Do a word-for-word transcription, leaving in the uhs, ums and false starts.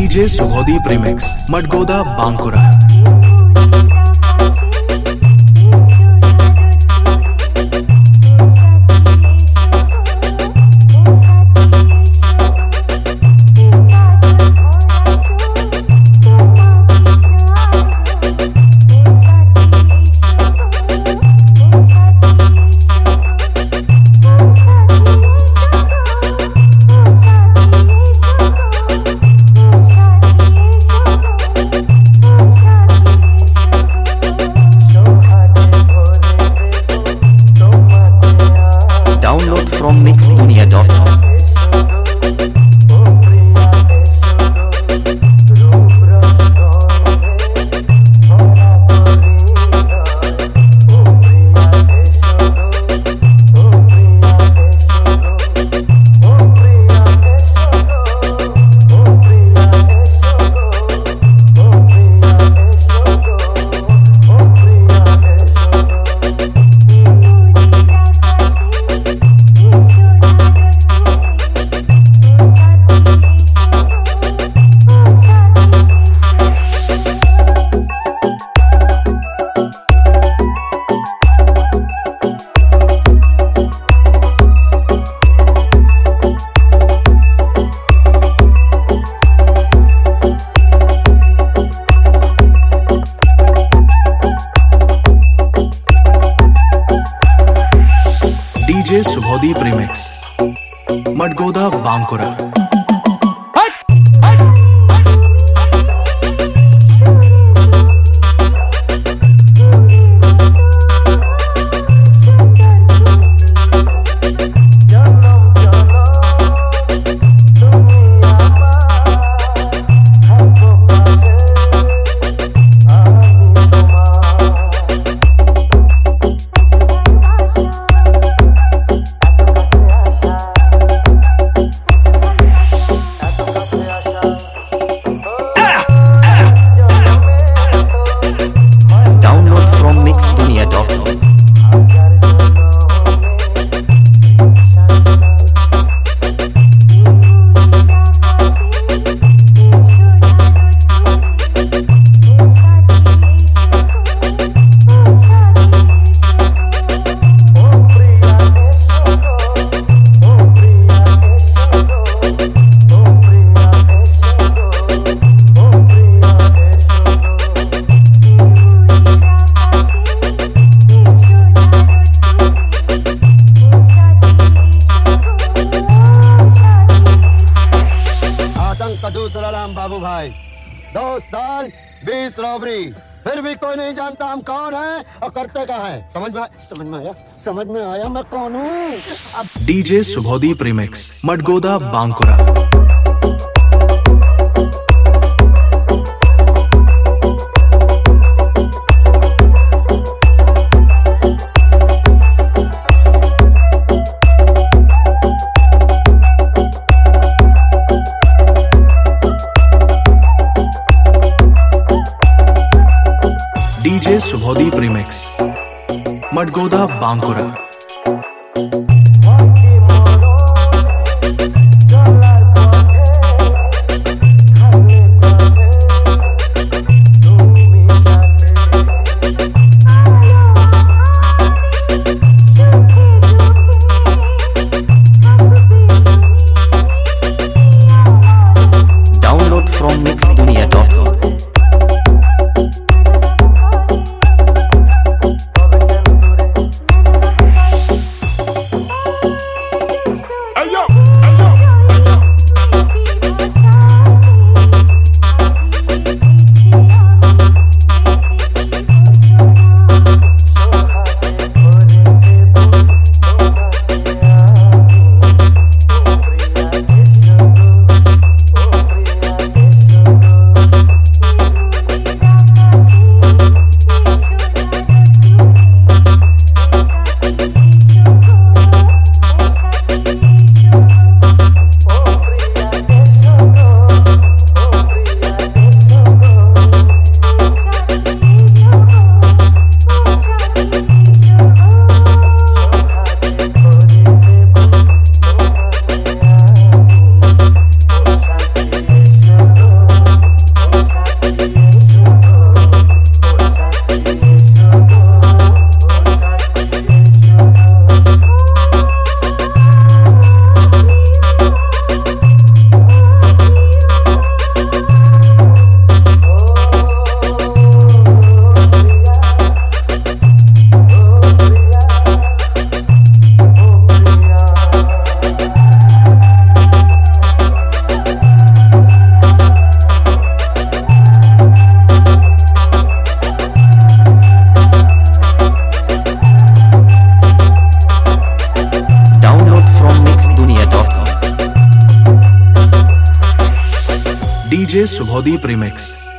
DJ Subhodeep remix Madgoda Bankura. Download from mix dunia dot com. DJ Subhodeep remix Madgoda Bankura. सलाम बाबू भाई, दो साल बीस रॉबरी, फिर भी कोई नहीं जानता हम कौन हैं और करते क्या हैं। समझ में समझ में आया समझ में आया मैं कौन हूँ। DJ Subhodeep remix Madgoda Bankura. DJ Subhodeep remix Madgoda Bankura. Download from mix dunia dot com. DJ Shubhdeep remix